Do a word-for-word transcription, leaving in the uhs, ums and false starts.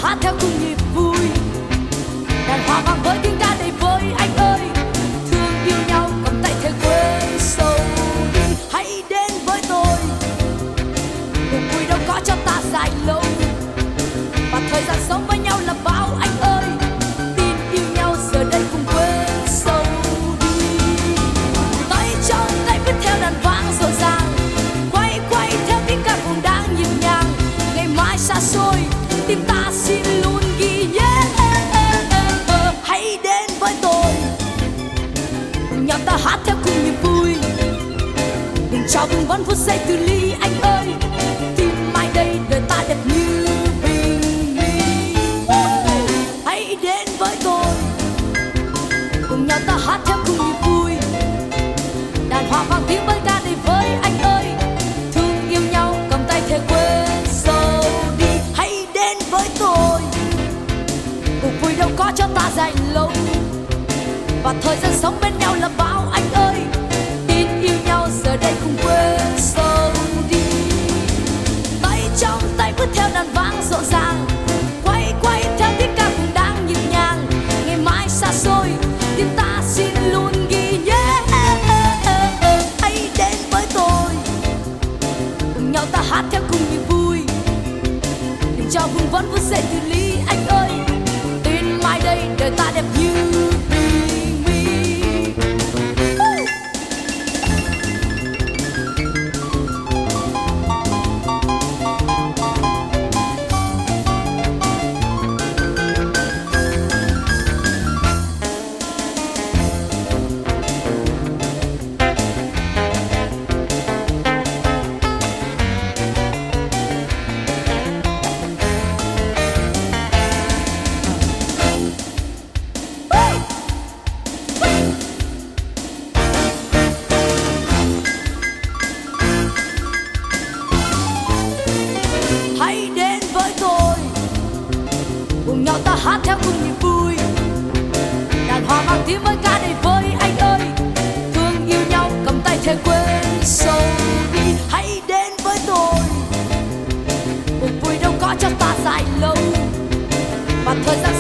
hát theo cùng nhịp vui, đàn hoa vang với tiếng ca đầy vơi. Anh ơi, thương yêu nhau cầm tay theo quên sâu đi. Hãy đến với tôi, cuộc vui đâu có cho ta dài lâu, và thời gian sống với nhau là bao. Anh ơi, tin yêu nhau giờ đây cùng quên sâu đi. Tay trong tay bước theo đàn vang rộn ràng, quay quay theo tiếng ca cùng đang nhịp nhàng. Ngày mai xa xôi, tim ta xin luôn ghi nhớ. Hãy đến với tôi, cùng nhau ta hát theo cùng niềm vui. Đừng cho vương vấn phút giây từ ly. Anh ơi, tim mai đây đời ta đẹp như bình minh. Hãy đến với tôi, cùng nhau ta hát theo cùng niềm vui. Đàn hoa vang tiếng với ca đầy vơi. Anh ơi, thương yêu nhau cầm tay theo quên sâu đi. Hãy đến với tôi, cuộc vui đâu có cho ta dài lâu, và thời gian sống bên nhau là bao. Anh ơi, tin yêu nhau giờ đây cùng quên sâu đi. Tay trong tay bước theo đàn vang rộn ràng, quay quay theo tiếng ca cùng đang nhịp nhàng. Ngày mai xa xôi, tim ta xin luôn ghi nhớ. Hãy đến với tôi, cùng nhau ta hát theo cùng niềm vui. Đừng cho vương vấn phút giây từ ly. Anh ơi, tin mai đây đời ta đẹp như bình minh. Hãy đến với tôi, cùng nhau ta hát theo cùng niềm vui. Đàn hoa vang tiếng với ca đầy vơi. Anh ơi, thương yêu nhau cầm tay theo quên sâu đi. Hãy đến với tôi, cuộc vui đâu có cho ta dài lâu, và thời gian